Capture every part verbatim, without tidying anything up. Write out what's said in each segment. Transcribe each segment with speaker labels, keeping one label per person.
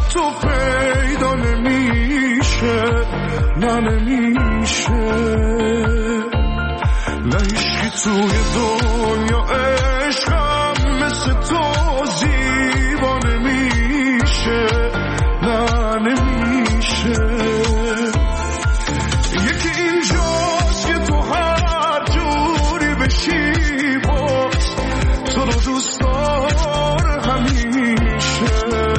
Speaker 1: تو پیدا نمیشه، نه نمیشه. نه هیچکی توی دنیا عشقم مثل تو زیبا نمیشه، نه نمیشه. یکی اینجاست که تو هر جوری بشی باز تو رو دوست داره همیشه.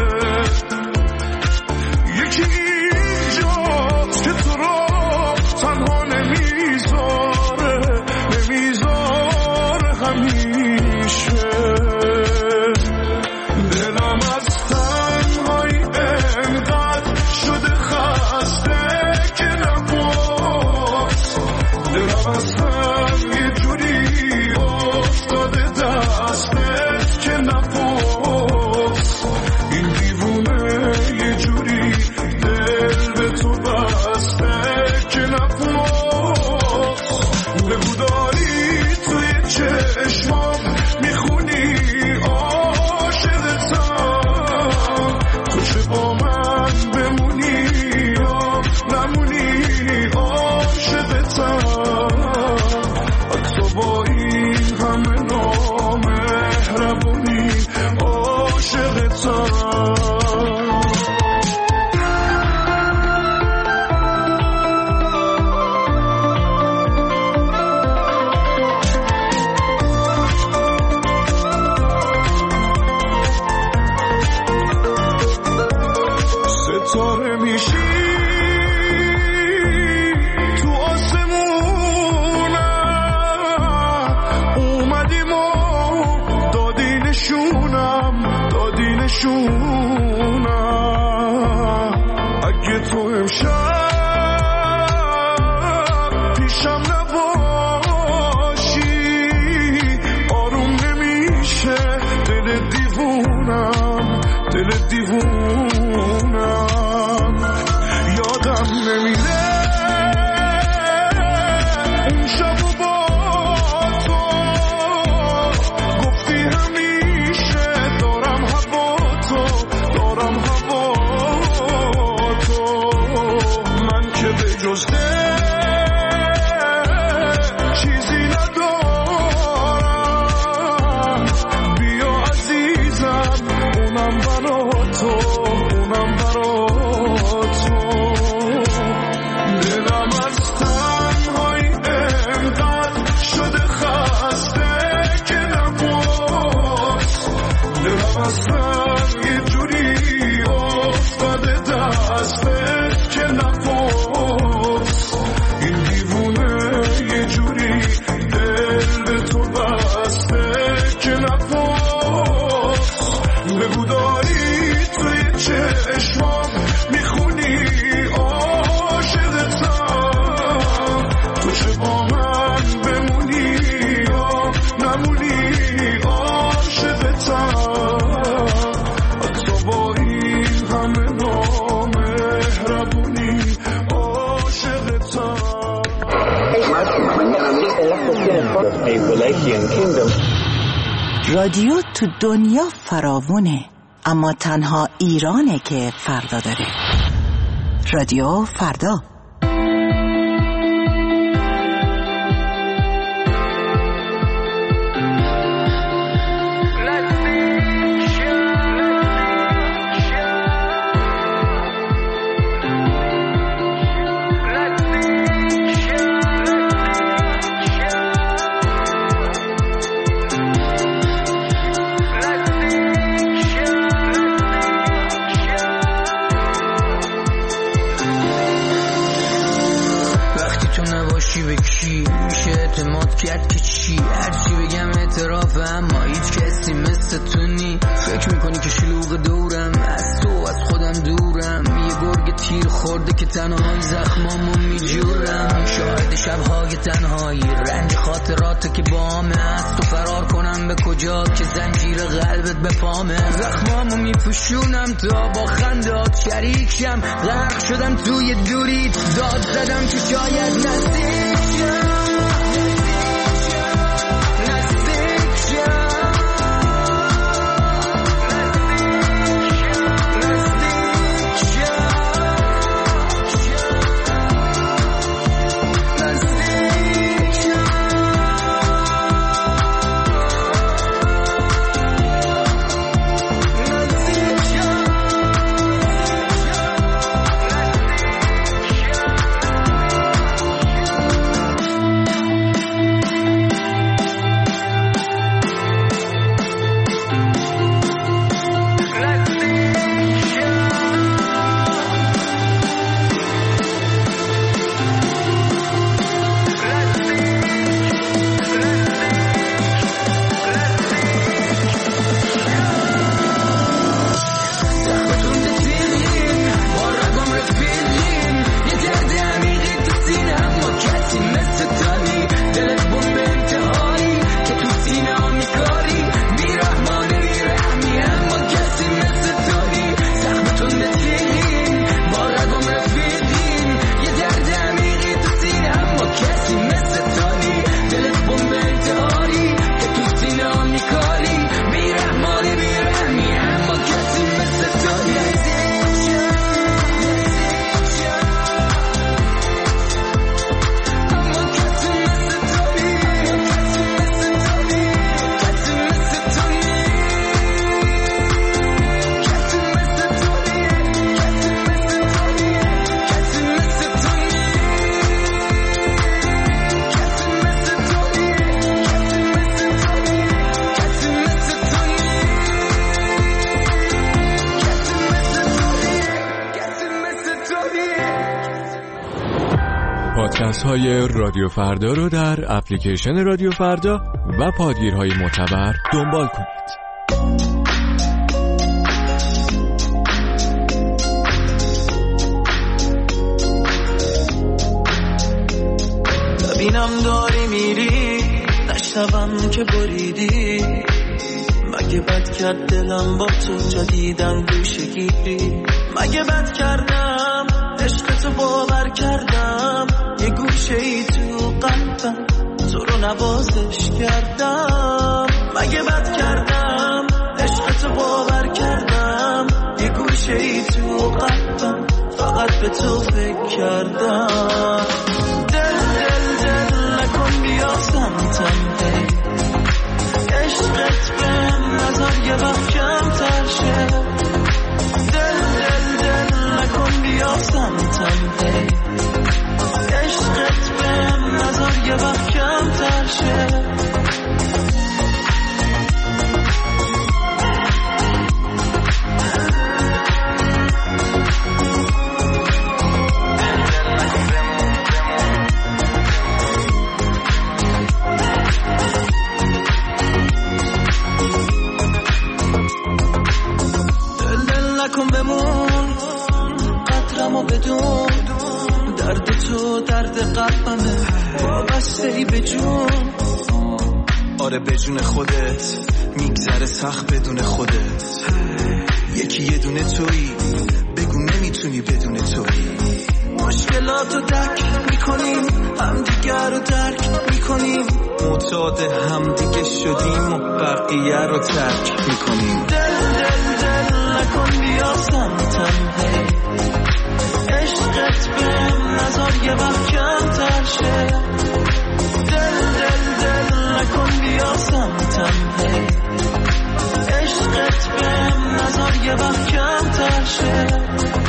Speaker 1: یکی اینجاست که تو رو تنها نمیذاره، نمیذاره همیشه. دلم از تنهایی انقدر شده خسته که نباز، دلم از هم یه جوری افتاده دستت که نباز. این دیوونه یه جوری دل به تو بسته که نباز. بگو داری توی چشمام میخونی عاشقتم، تو چه با من بمونی یا نمونی عاشقتم. حتی با این همه نامهربونی عاشقتم. ستاره میشی تو آسمونم، اومدیم و دادی نشونم، دادی نشونم. اگه تو امشب پیشم نباشی آروم نمیشه دل دیوونم، دل دیوونم. یادم نمیره اون شب و با تو گفتی همیشه دارم هوا تو، دارم هوا تو. من که به جز دل چیزی ندارم، بیا عزیزم اونم برا تو، اونم برا تو. دلم از تنهایی انقدر شده خسته که نباز، دلم از هم یه جوری افتاده دستت که نباز. این دیوونه یه جوری دل به تو بسته که نباز. بگو داری توی چشمام میخونی عاشقتم، تو چه با من بمونی یا نمونی عاشقتم. حتی با این همه نامهربونی عاشقتم.
Speaker 2: رادیو تو دنیا فراوونه، اما تنها ایرانه که فردا داره. رادیو فردا.
Speaker 3: کرد که چی هرچی بگم اعترافه، اما هیچ کسی مثل تو نی. فکر میکنی که شلوغ دورم، از تو از خودم دورم. یه گرگ تیر خورده که تنهایی زخمامو میجورم. شاهد شبهای تنهایی، رنج خاطرات که بامه. از تو فرار کنم به کجا که زنجیر قلبت به پامه. زخمامو میپوشونم تا با خندات شریک شم. غرق شدم توی دوریت، داد زدم که شاید نزدیک شم. نزدیک
Speaker 4: پادکست های رادیو فردا رو در اپلیکیشن رادیو فردا و پادگیرهای معتبر دنبال کنید.
Speaker 1: ببینم داری میری، نشنوم که بریدی. مگه بد کرد دلم با تو جدیدن گوشه گیری؟ مگه بد کردم عشق تو باور کردم؟ یه گوشه ای تو قلبم تو رو نوازش کردم. مگه بد کردم عشق تو باور کردم؟ یه گوشه ای تو قلبم فقط به تو فکر کردم. دل دل دل نکن بیا سمتم، عشقت بهم نظر یه وقت کم تر شه. دل دل دل نکن بیا سمتم، عشقت بهم نظر یه وقت کم تر شه. نکن بمون قدرمو بدون، درد تو درد قلبمه وابسته ای به جون. آره به جون خودت میگذره سخت بدون خودت. یکی یه دونه تویی، بگو نمیتونی بدون تویی. مشکلاتو درک میکنیم، همدیگه رو درک میکنیم، معتاد همدیگه شدیم و بقیه رو ترک میکنیم. دل دل دل نکن بیا سمتم، عشقت بهم نظر یه وقت کم تر شه. دل دل دل نکن بیا سمتم، عشقت بهم نظر یه وقت کم تر شه.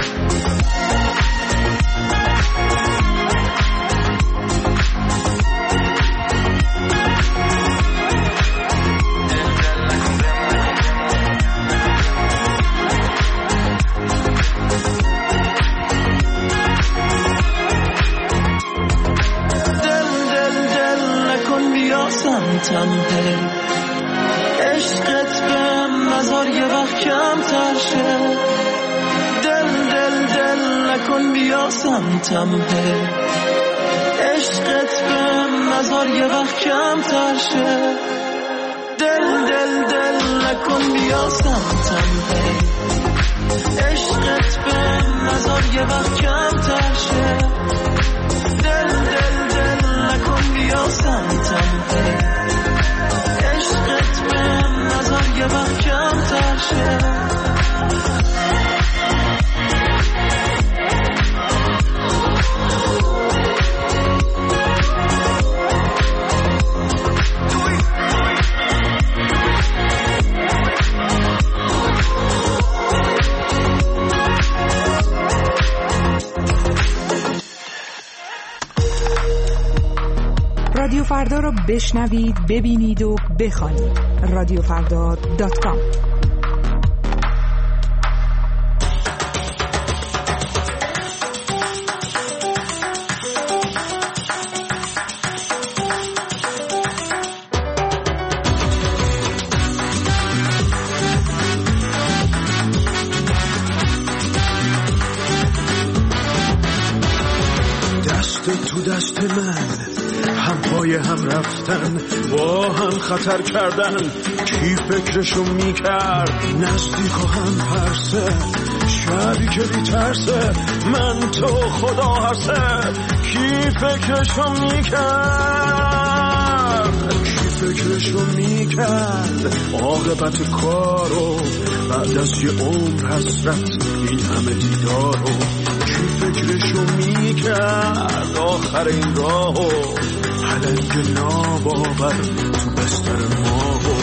Speaker 1: عشقت بهم نظر یه وقت کم تر شه. دل دل دل نکن بیا سمتم، عشقت بهم نظر یه وقت کم تر شه. دل دل دل نکن بیا سمتم، عشقت بهم نظر یه وقت کم تر شه. دل دل دل نکن بیا سمتم، عشقت بهم نظر یه وقت کم تر شه.
Speaker 5: رادیو فردا رو بشنوید، ببینید و بخوانید. رادیو فردا دات کام.
Speaker 1: دست تو دست من، هم پای هم رفتن، با هم خطر کردن. کی فکرشو میکرد نزدیک و هم پرسه، شبی که بی ترسه من تو خدا هسته. کی فکرشو میکرد، کی فکرشو میکرد عاقبت کارو بعد از یه عمر حسرت این همه دیدارو. کی فکرشو میکرد آخر این راهو پلنگ ناباور تو بستر ماهو.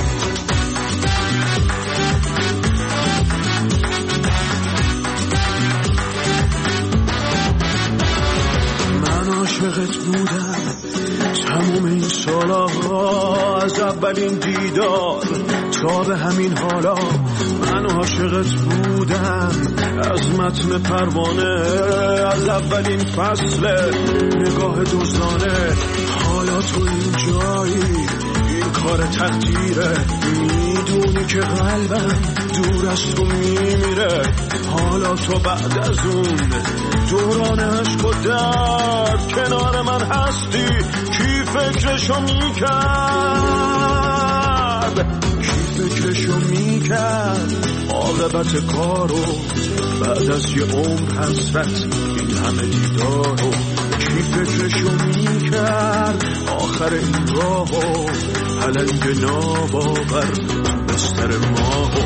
Speaker 1: من عاشقت بودم تموم این سالها، از اولین دیدار تا به همین حالا. من عاشقت بودم
Speaker 6: از متن پروانه، از اولین فصل نگاه دوستانه. حالا تو این جایی، این کار تقدیره، میدونی که قلبم دور از تو میمیره. حالا تو بعد از اون دوران عشق و درد کنار من هستی. کی فکرشو میکرد، کی فکرشو میکرد عاقبت کارو بعد از یه عمر حسرت این همه دیدارو. کی فکرشو میکرد آخر این راهو پلنگ ناباور بستر ماهو.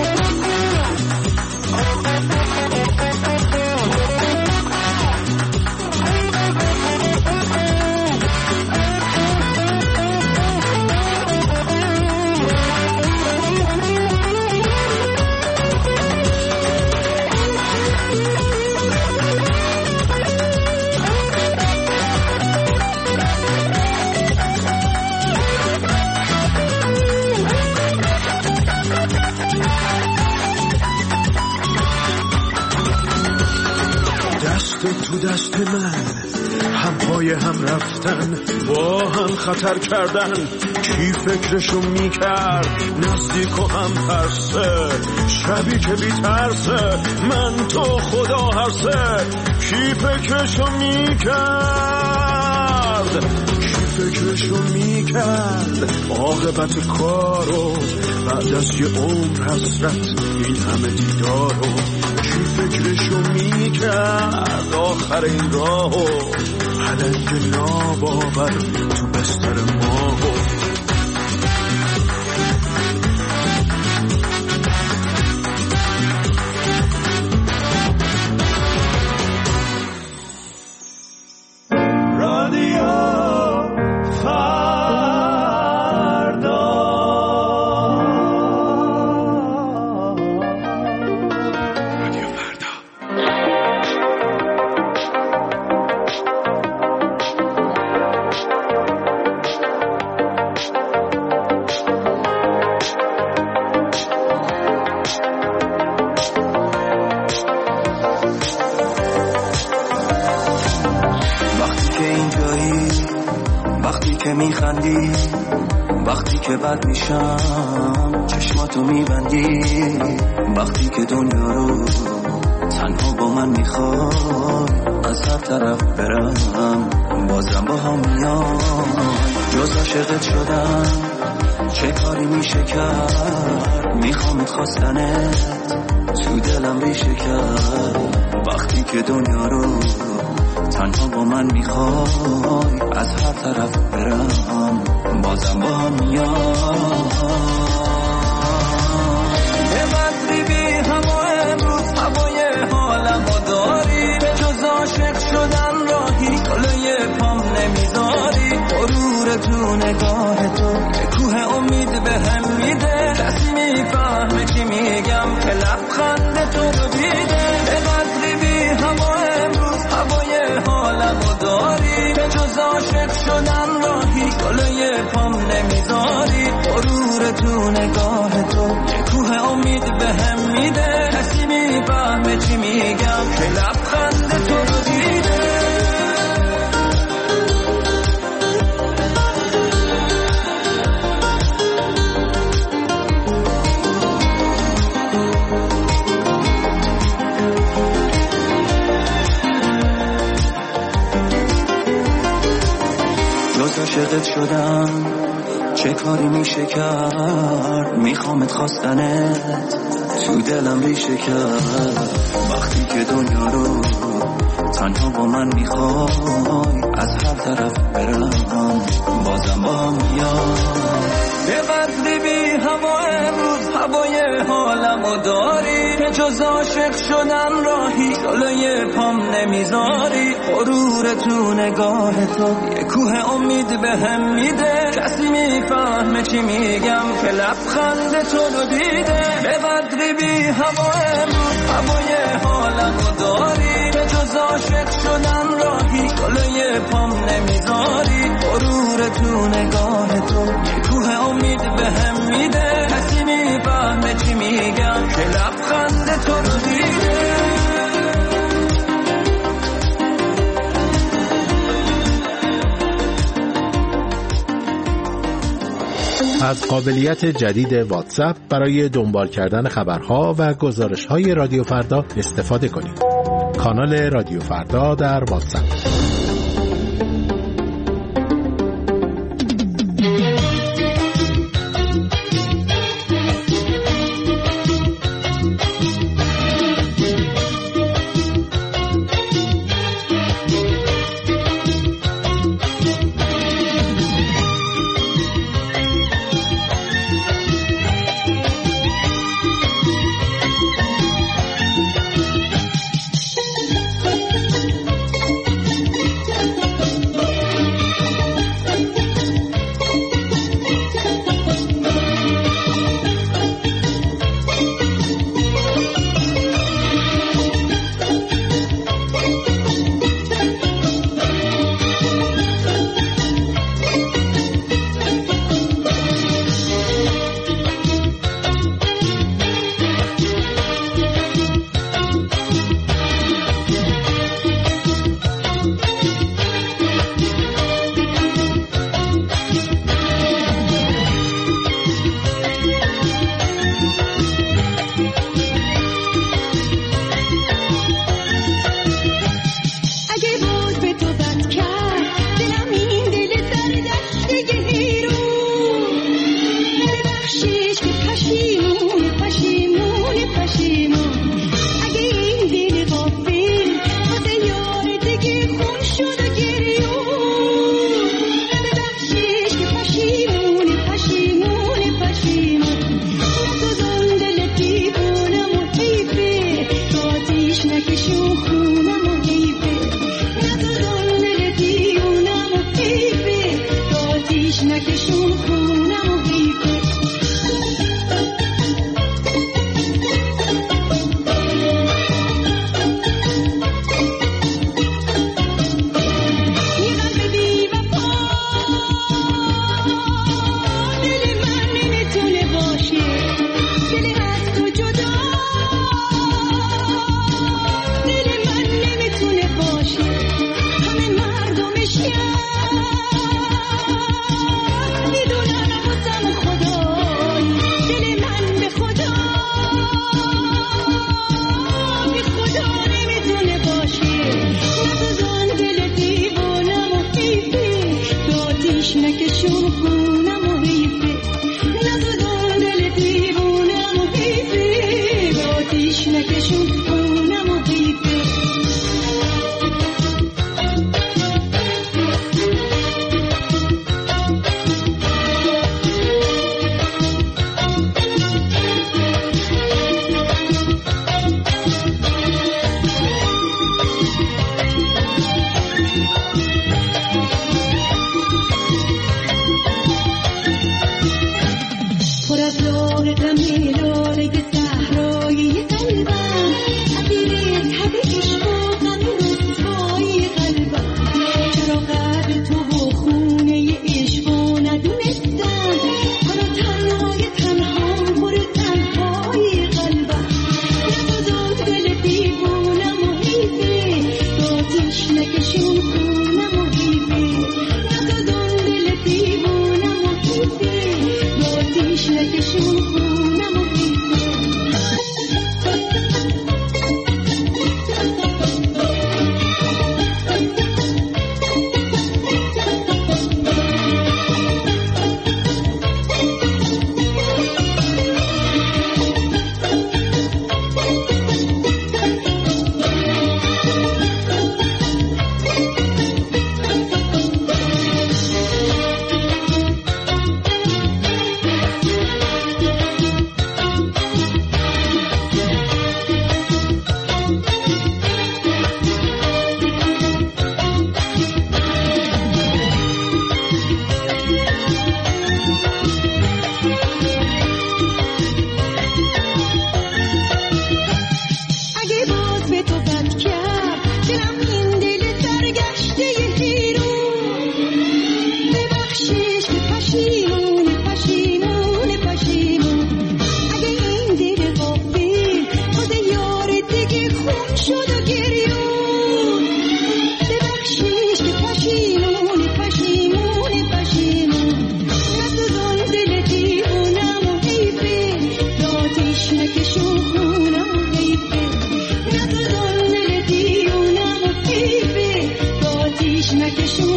Speaker 6: تو دست من هم پای هم رفتن، با هم خطر کردن. کی فکرشو میکرد نزدیک و هم ترسه، شبی که بی ترسه من تو خدا هرسه. کی فکرشو میکرد، کی فکرشو میکرد عاقبت کارو بعد از یه عمر حسرت این همه دیدارو. کی فکرشو میکرد آخر این راهو پلنگ ناباور تو بستر ماهو.
Speaker 1: وقتی که بد میشم چشماتو میبندی، وقتی که دنیا رو تنها با من میخوای از هر طرف برم بازم با هم میای. جز عاشقت شدم چه کاری میشه کرد، میخوامت خواستنت تو دلم ریشه کرد. وقتی که دنیا رو تنها با من میخوای از هر طرف برم بازم با هم میای. به بدری بی هوا امروز هوای حالمو داری، به جز عاشق شدن راهی کلوی پام نمیذاری. غرور تو نگاه تو که کوه امید به هم میده، کسی میفهمه چی میگم که لبخند تو رو دیده. به بدری بی هوا امروز هوای حالمو داری، به جز عاشق شدن راهی کلوی پام نمیذاری. غرور تو نگاه تو یه کوه امید به هم میده، کسی میفهمه چی میگم که لبخند تو رو دیده. جز عاشقت شدم چه کاری میشه کرد، میخوامت خواستنت تو دلم ریشه کرد. وقتی که دنیا رو تنها با من میخوای از هر طرف برم بازم با هم میای. به بدری بی هوا امروز هوای حالمو داری، به جز عاشق شدن راهی جلوی پام نمیذاری. غرور تو نگاه تو یه کوه امید به هم میده، کسی میفهمه چی میگم که لبخند تو رو دیده. به بدری بی هوا امروز هوای حالمو داری، به جز عاشق شدن راهی جلوی پام نمیذاری. غرور تو نگاه تو یه کوه امید به هم میده، کسی میفهمه چی میگم که لبخند تو رو دیده.
Speaker 7: از قابلیت جدید واتساپ برای دنبال کردن خبرها و گزارش‌های رادیو فردا استفاده کنید. کانال رادیو فردا در واتساپ.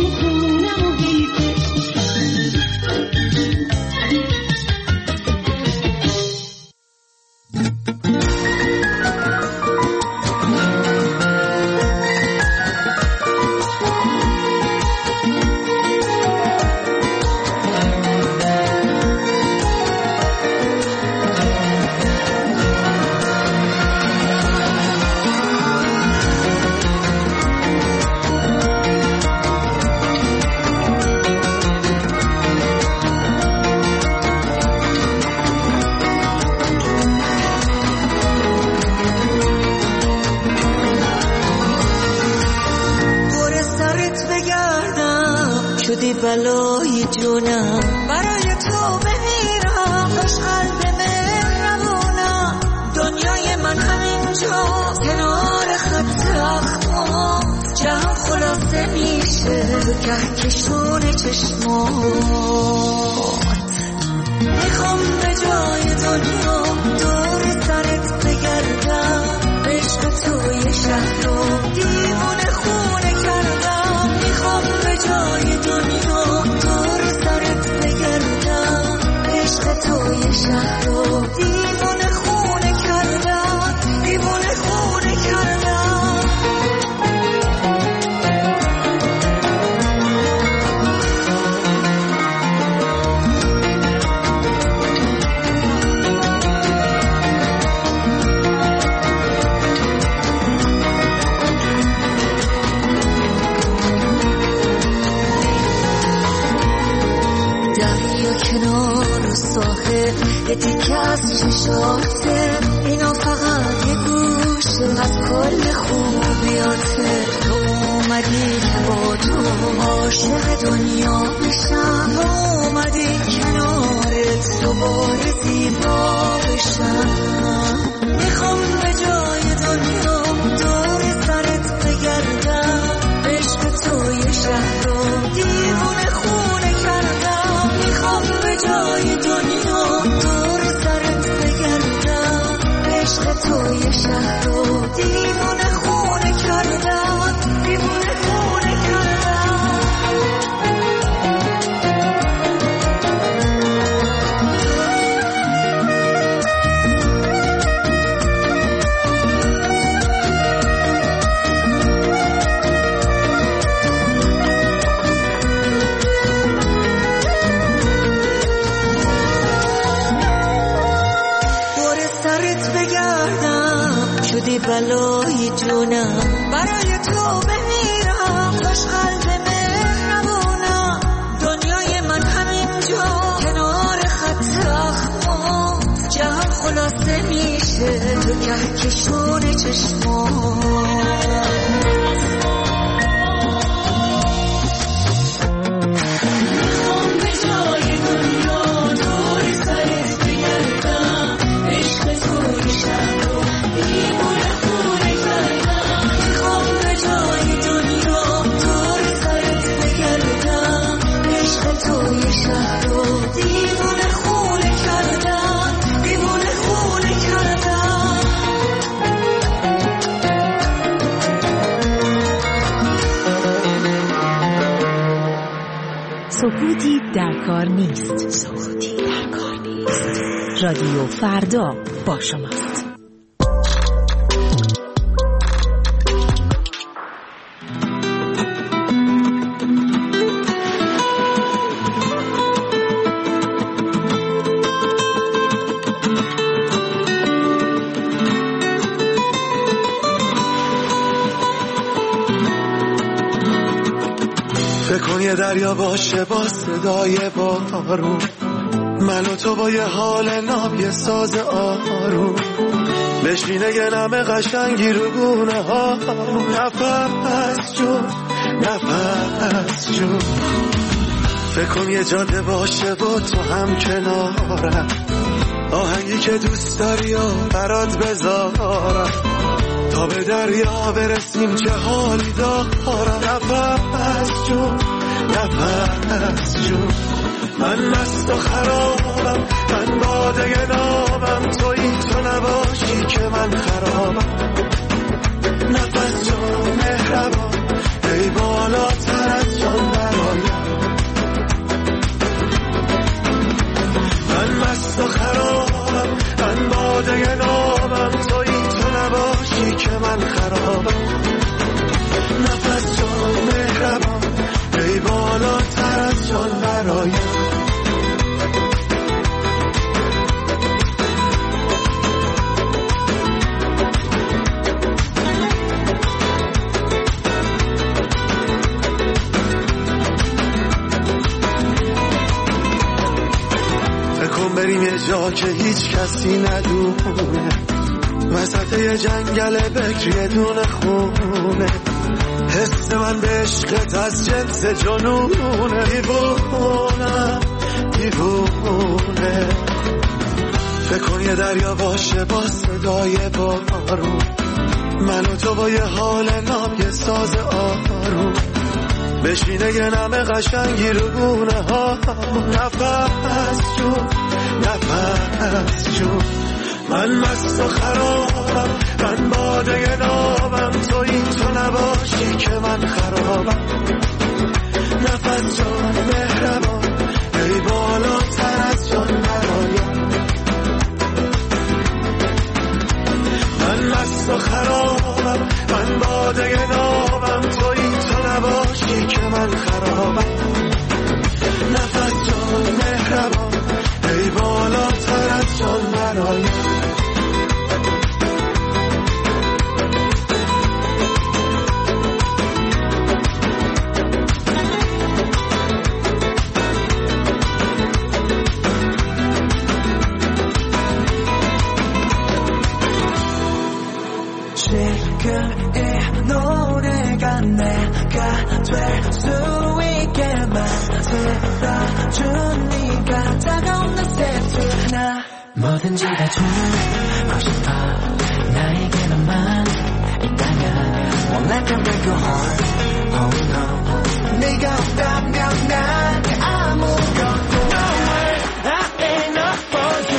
Speaker 1: شدی بلای جونم، برای تو بمیرم، باش قلب مهربونم. دنیای من همینجا کنار خط اخمام، جهان خلاصه میشه کهکشون چشمات. میخوام به جای دنیا دور سرت بگردم، عشق توی شهر رو دیوونه خونه کردم. میخوام به جای دنیا دور سرت بگردم، عشق توی شهر رو دیوونه خونه کردم، دیوونه خونه کردم. کنار ساحل یه دیگه از چشاته، اینا فقط یه گوشه از کل خوبیاته. تو اومدی با تو عاشق دنیا بشم، اومدی کنارت دوباره زیبا بشم. میخوام به جای دنیا دور سرت بگردم، عشق توی شهر رو دیوونه خونه کردم. میخوام به جای دنیا دور سرت بگردم، عشق توی شهر رو دیوونه خونه کردم، دیوونه خونه کردم. شدی بلای جونم، برای تو بمیرم، باش قلب مهربونم. دنیای من همینجا کنار خط اخمام، جهان خلاصه میشه تو کهکشون چشمام.
Speaker 5: سکوتی در کار نیست. سکوتی در کار نیست. رادیو فردا با شماست.
Speaker 6: فکر یه دریا باشه با صدای بارون، من و تو با یه حال ناب یه ساز آروم، بشینه یه نم قشنگی رو گونه ها، نفس جون نفس جون. فکر یه جاده باشه با تو هم کنارم، آهنگی که دوست داری و برات بذارم، تا به دریا برسیم چه حالی دارم. نفس جون نفس جون، من مست و خرابم، من باده نامم، تویی تو نباشی که من خرابم. نفس جون مهربان، ای بالاتر از جان
Speaker 1: بریم یه جا که هیچ کسی ندونه، وسط یه جنگل بکری دونه خونه. حس من به عشقت از جنس جنونه، دیوونه دیوونه. فکر کن یه دریا باشه با صدای بارون، من و تو با یه حال نام یه ساز آروم، بشینه یه نمه قشنگی رو گونه ها. نفس جون نفس جون، من مست و خرابم، من باده نامم، تو این تو نباشی که من خرابم. نفس جان مهربان، ای بالاتر از جان برایم. من مست و خرابم، من باده نامم، تو این تو نباشی که من خرابم. نفس جان مهربان، ای بالاتر از جان برایم. 뭐든지 다 주고 싶어, 나에게만 있다면 Won't let them break your heart, oh no. 네가 없다면 난 아무것도 No way, I ain't enough for you.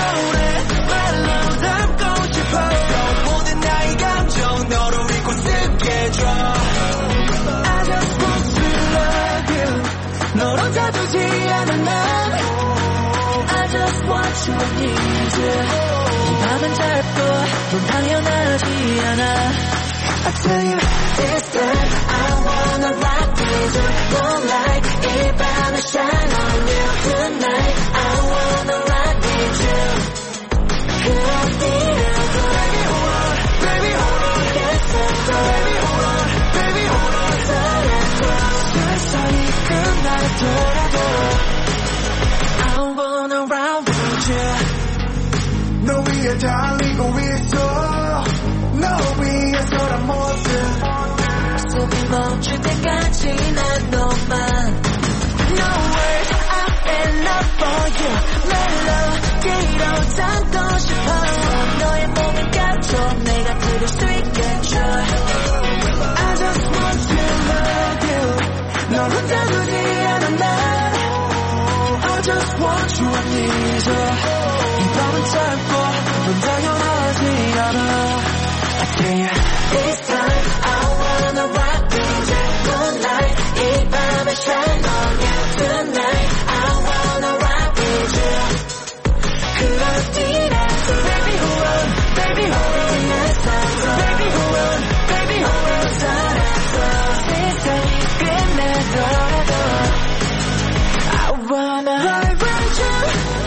Speaker 1: 노래말로 담고 싶어, 모든 나의 감정 너로 읽고 쓰게 해줘. I just want to love you, 널 혼자 두지 않아 난. I just want you and need you. 이 밤은 짧고 넌 당연하지 않아. I tell you this time I wanna rock with you. Moonlight 이 밤에 shine on you tonight. I wanna rock with you. 그 어디를 baby hold on, baby hold on. Yes I do. Baby hold on, baby hold on. 설레서 세상이 끝나더라도 I wanna rock with you. 너 위에 달리고 있어, 너 위에서란 모습. 숨이 멈출 때까지 난 너만. No words, I'm enough for you. 멜로디로 담고 싶어, 너의 몸에 갇혀 내가 들을 수 있겠죠. I just want to love you, 널 혼자 두지 않아 난. I just want you, I need you. 이 밤은 짧고 넌 당연하지 않아. I tell you this time I wanna rock with you. Moonlight 이 밤에 shine on you tonight. I wanna rock with you. 그 어디라도 baby hold on, baby hold on. Yes I do. Baby hold on, baby hold on. 살았어 세상이 끝나더라도 I wanna ride with you.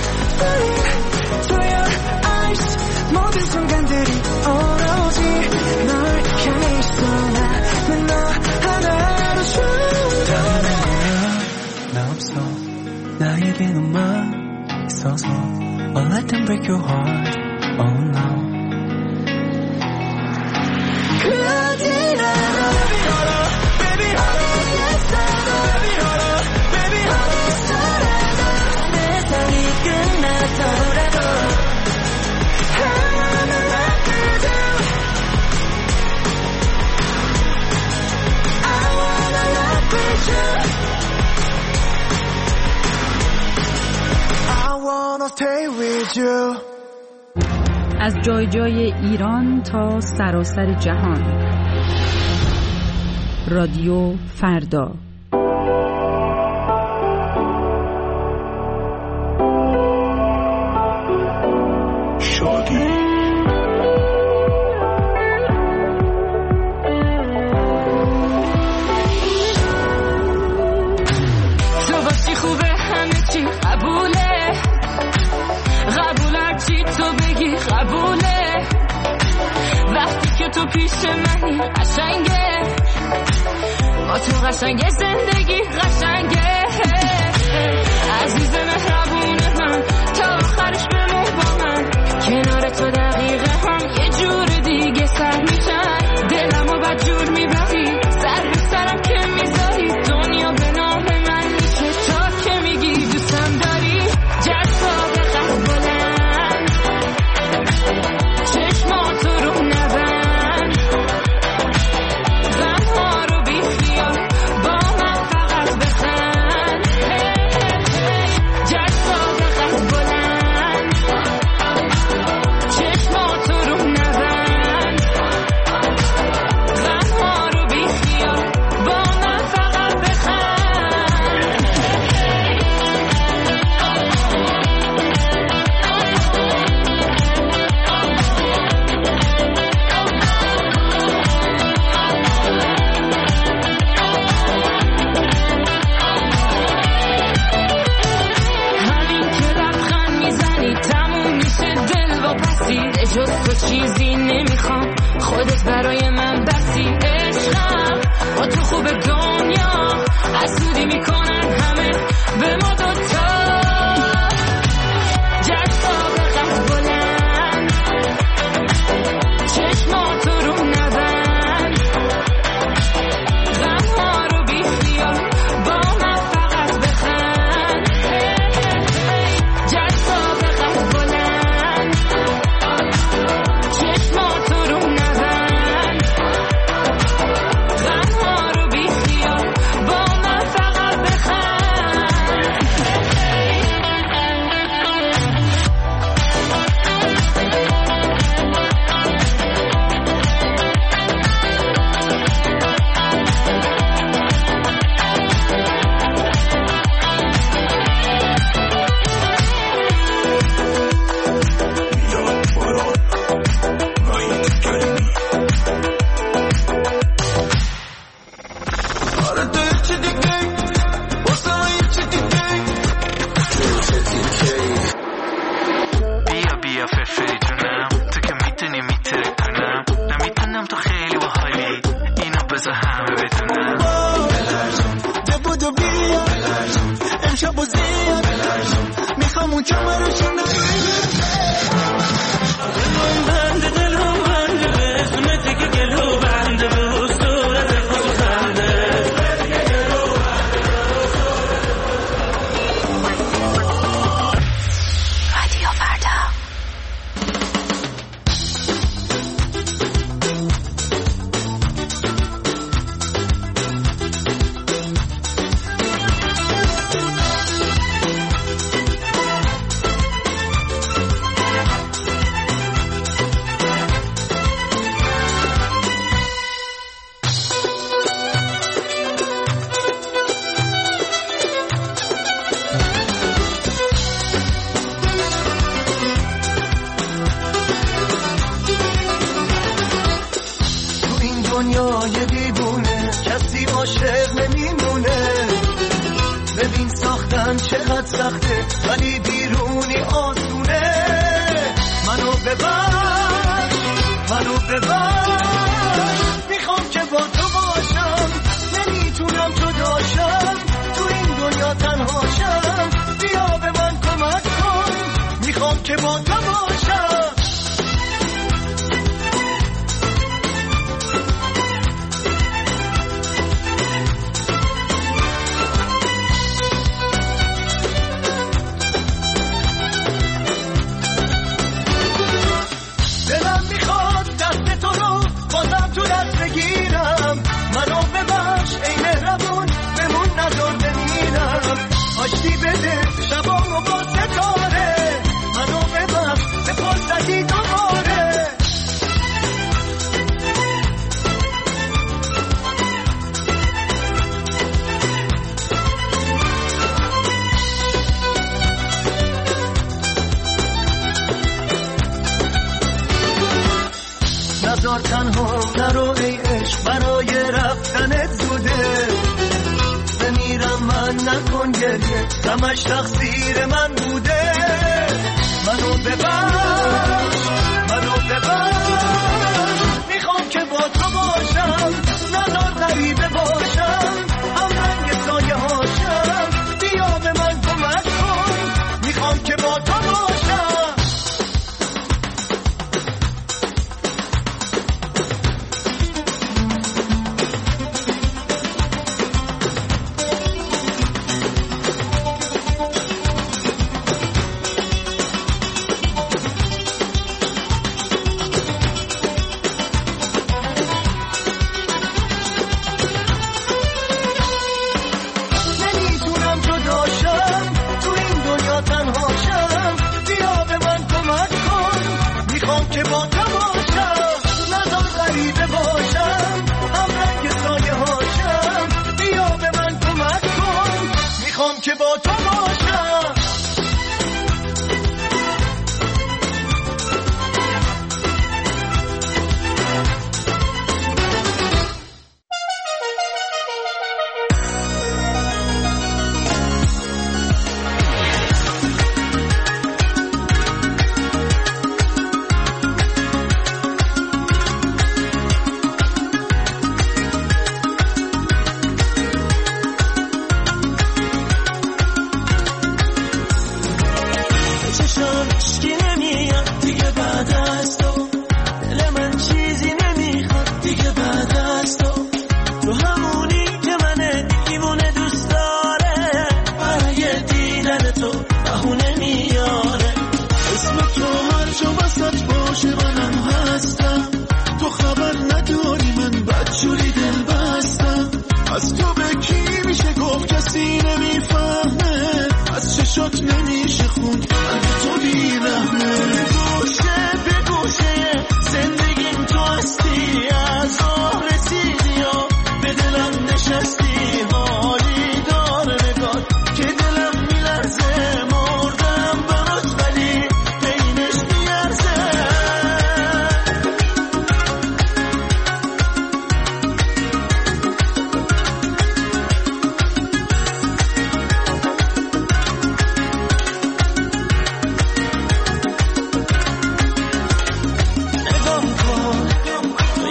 Speaker 1: To your eyes, 모든 순간들이 오로지 널 향해 있어. 나는 너 하나로 충분해. 나 없어, 나에게 너만 있어서 Won't let them break your heart, oh no. 그 어디라도 baby hold on, baby hold on. Yes I do. Baby hold on, baby hold on. 살아도 세상이 끝나더라도 I wanna rock with you. I wanna rock with you. I wanna stay with you.
Speaker 8: از جای جای ایران تا سراسر جهان، رادیو فردا.
Speaker 6: شادی
Speaker 9: تو باشی خوبه، همه چی قبوله، قبول هرچی تو بگی قبوله. وقتی که تو پیش منی قشنگه، با تو قشنگه زندگی قشنگه. عزیز مهربون من تا
Speaker 1: زیاد امشب و زیاد میخوام اون کمرشو نگیره دلم بنده دلم بنده به اسم دیگه گلو بنده به صورت خود خنده
Speaker 5: رادیو فردا.
Speaker 1: دنیای دیوونه کسی عاشق نمیمونه ببین ساختن چقدر سخته ولی بیرونی آسونه منو ببر منو ببر میخوام که با تو باشم نمیتونم جداشم تو این دنیا تنهاشم بیا به من کمک کن میخوام که با تو باشم آشتی بده شبامو با ستاره منو ببر به فرصتی دوباره نزار تنها نرو ای عشق برای رفتنت زوده بمیرم من نکن گریه غمش تقصیر من بوده منو ببر منو ببر میخوام که با تو باشم نزار غریبه باشم هم رنگ سایه هاشم بیا به من کمک کن میخوام که با تو باشم که با تو باشم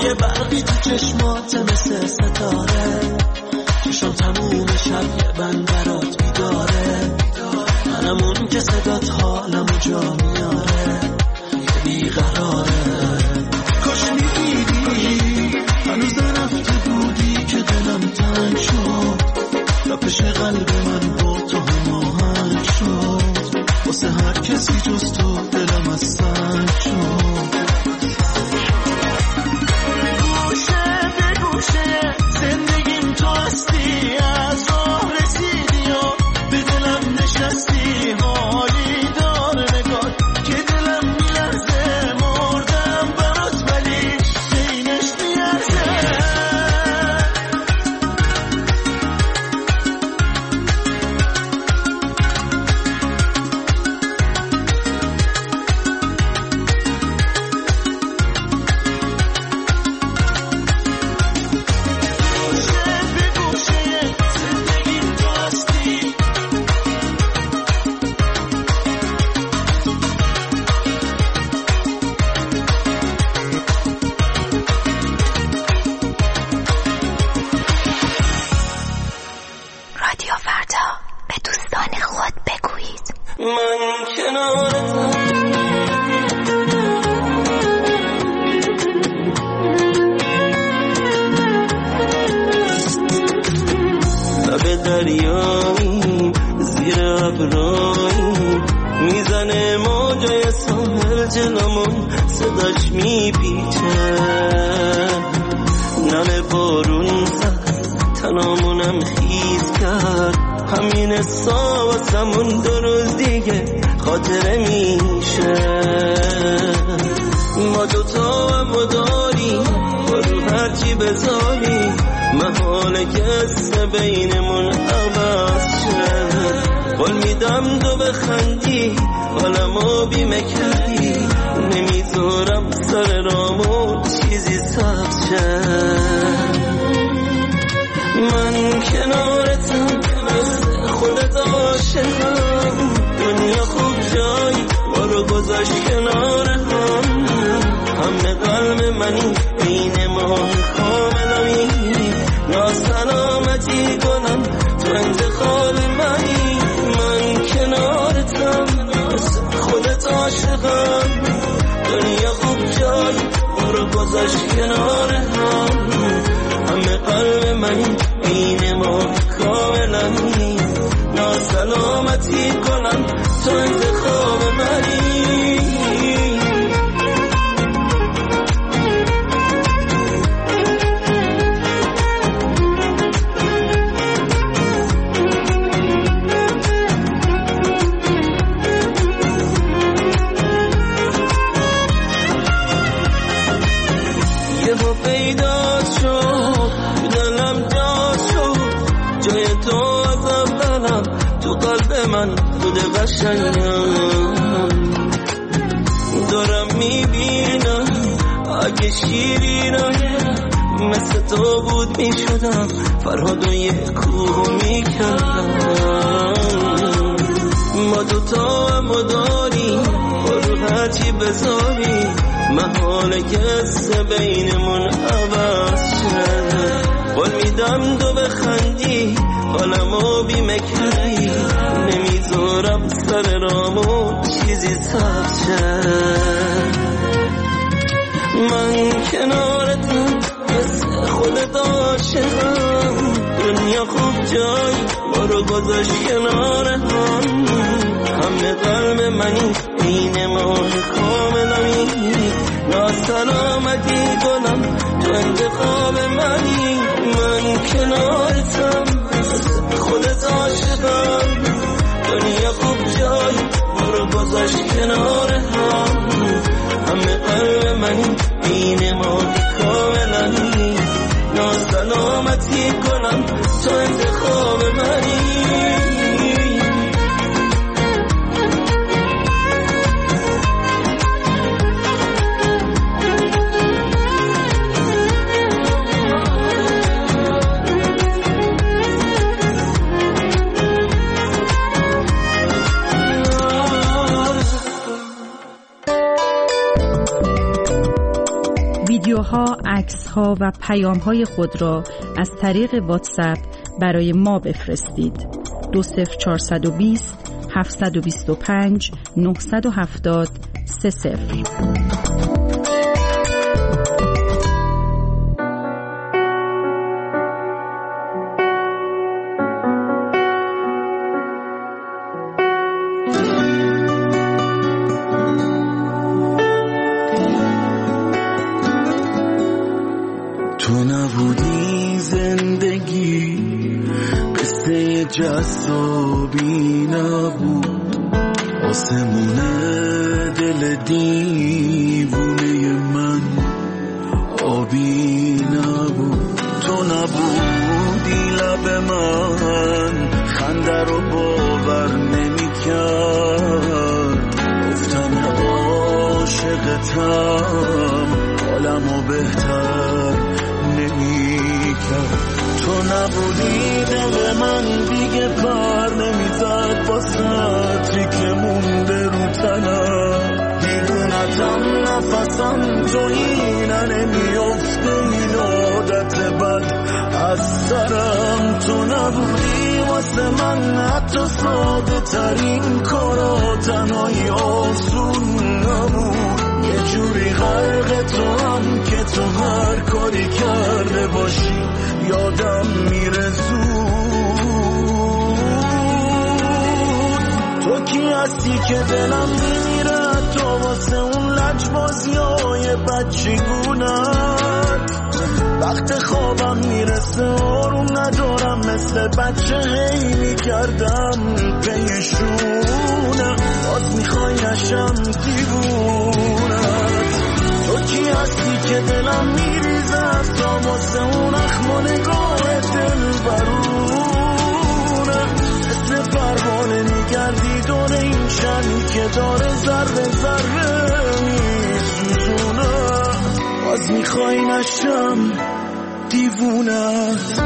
Speaker 1: چشمات مثل ستاره چشم تموم شب یه بند کسی جز تو دلم از سنگ شد. گوشه به گوشه زندگیم تو هستی، از راه رسیدی و به دلم نشستی. حالی داره نگاه که دلم میلرزه، مردم برات ولی بینش میارزه. من کنارتم، لب دریایی زیر ابرایی، میزنه موجای ساحل جلومون، صداش میپیچه. نم بارون زد تنامونم خیز کرد، همین حسا واسمون دو روز دیگه خاطره میشه. ما دوتا هم داری برو هرچی بذاری، محاله کسه بینمون عوض شه. قول میدم تو بخندی حالمو بیمه کردی، نمیذارم سر رامون چیزی سبز شه. من کنارتم خودت عاشقم، دنیا خوب جایی برو گذاشت کنار هم. همه قلب منی بین ما کاملمی، ناسلامتی کنم تو انتخاب منی. من کنارتم خودت عاشقم، دنیا خوب جایی برو گذاشت کنار هم. همه قلب منی بین ما کاملمی، ناسلامتی کنم تو انتخاب منی. یه با پیدا شد دلم جا شد، جای تو از اولم تو قلب من خود قشنگم. دارم میبینم اگه شیرینم مثل تو بود میشدم، فرهاد و یه کوه میکردم. ما دوتا هم داری برو هرچی بذاری، محاله کسه بینمون عوض شه. قول میدم تو بخندی حالمو بیمه کردی، نمیذارم سر رامو چیزی سبز شه. من کنارتم مثل خودت عاشقم، دنیا خوب جایی برو گذاشت کنار هم. همه قلب منی بین ما کاملمی، ناسلامتی کنم تو انتخاب منی. من کنارتم خودت عاشقم، دنیا خوب جایی برو گذاشت کنار هم. همه قلب منی بین ما کاملمی، ناسلامتی کنم تو انتخاب منی.
Speaker 8: ویدیوها، عکس‌ها و پیام‌های خود را از طریق واتساپ برای ما بفرستید. دو صفر چهارصد و بیست هفتصد و بیست و پنج نهصد و هفتاد سه صفر.
Speaker 1: جذابی نبود، آسمون دل دیوونه من آبی نبود. تو نبودی لب من خنده رو باور نمی کرد، گفتم عاشقتم حالمو بهتر نمی کرد. تو نبودی دل من دیگه پر نمیزد با سطری که مونده رو تنم، دیوونتم نفسم تو اینه نمیافته این عادت بد از سرم. تو نبودی واسه من حتی ساده ترین کارا تنهایی آسون نبود، یه جوری غرق تو هم که تو هر کاری کرده باشی یادم میره زود. تو کی هستی که دلم میمیره، تو واسه اون لجبازی های بچگونت وقت خوابم میرسه آروم ندارم، مثل بچه هی میکردم پیشونه، باز میخوای نشم دیوونت. تو کی هستی که دلم میریزه تا واسه اون اخم و نگاه دل برونه، مثل پروانه میگردی دور این شمی که داره ذره ذره میسوزونه، باز میخوای نشم دیوونت.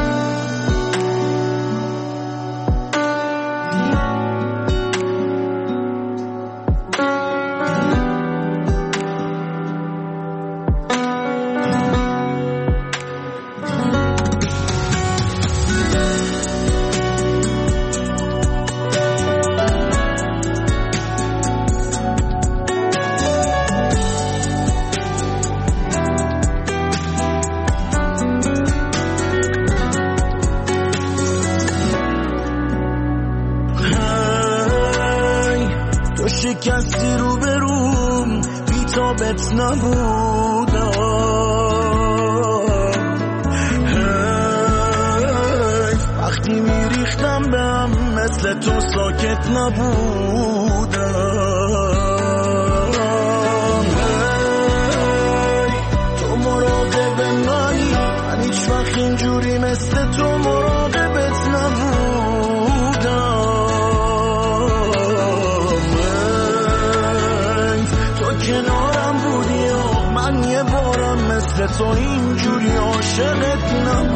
Speaker 1: شکستی رو بروم بی تابت نبودم، وقتی میریختم به هم مثل تو ساکت نبودم. تو مراقب منی، من هیچ وقت اینجوری مثل تو مراقبت نبودم. کنارم بودی و من یه بارم مثل تو اینجوری عاشقت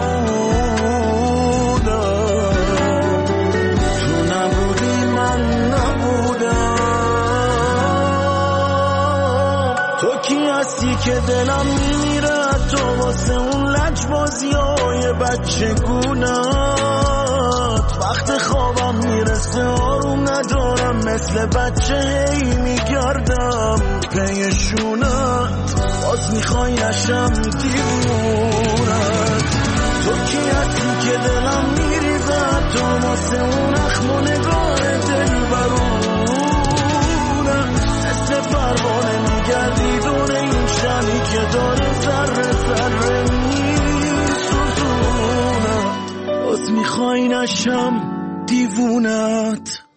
Speaker 1: نبودم. تو نبودی من نبودم. تو کی هستی که دلم میمیره، تو واسه اون لجبازی های بچگونت وقت خوابم میرسه آروم ندارم، مثل بچه هی میگردم پیشونت، باز میخوای نشم دیوونت. تو کی هستی که دلم میریزه تو واسه اون اخم و نگاه دل برونه، مثل پروانه میگردی دور این شمی که داره ذره ذره میسوزونه، باز میخوای نشم دیوونت.